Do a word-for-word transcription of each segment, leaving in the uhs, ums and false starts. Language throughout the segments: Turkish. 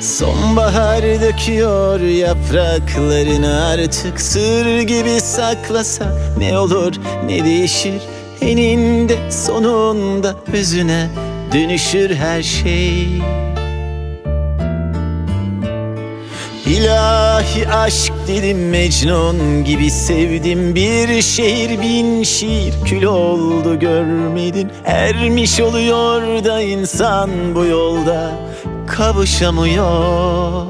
Sonbahar döküyor yapraklarını, artık sır gibi saklasa ne olur ne değişir, eninde sonunda özüne dönüşür her şey. İlahi aşk dedim, Mecnun gibi sevdim, bir şehir bin şiir kül oldu görmedin. Ermiş oluyor da insan bu yolda kavuşamıyor.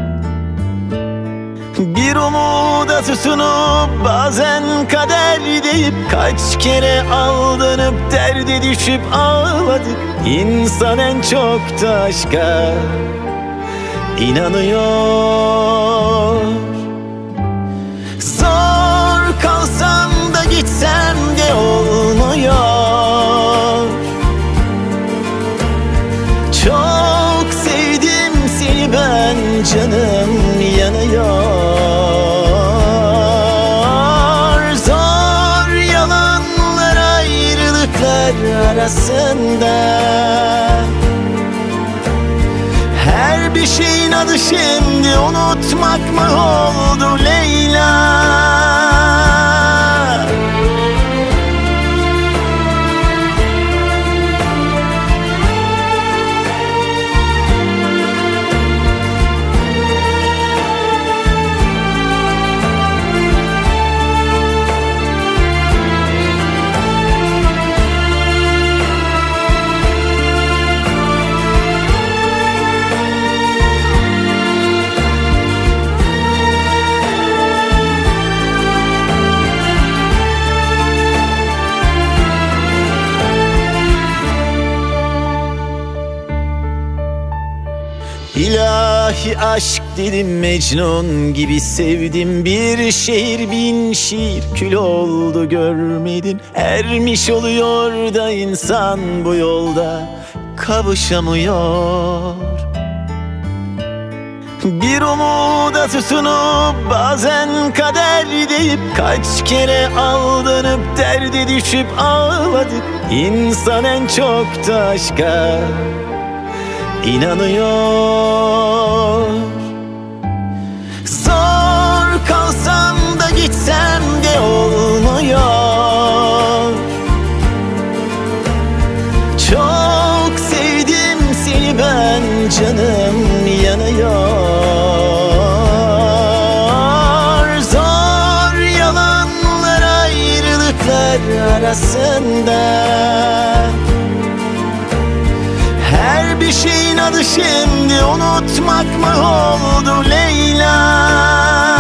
Bir umuda tutunup bazen kader deyip kaç kere aldanıp derde düşüp ağladık. İnsan en çok da aşka inanıyor. Zor kalsam da gitsem de olmuyor. Çok sevdim seni ben, canım yanıyor. Zor yalanlar, ayrılıklar arasında her bir şeyin adı şimdi unutmak mı oldu Leyla? İlahi aşk dedim, Mecnun gibi sevdim, bir şehir bin şiir kül oldu görmedin. Ermiş oluyor da insan bu yolda kavuşamıyor. Bir umuda tutunup bazen kader deyip kaç kere aldanıp derde düşüp ağladık. İnsan en çok da aşka inanıyor. Zor kalsam da gitsem de olmuyor. Çok sevdim seni ben, canım yanıyor. Zor yalanlar, ayrılıklar arasında her bir şeyin adı şimdi unutmak mı oldu Leyla?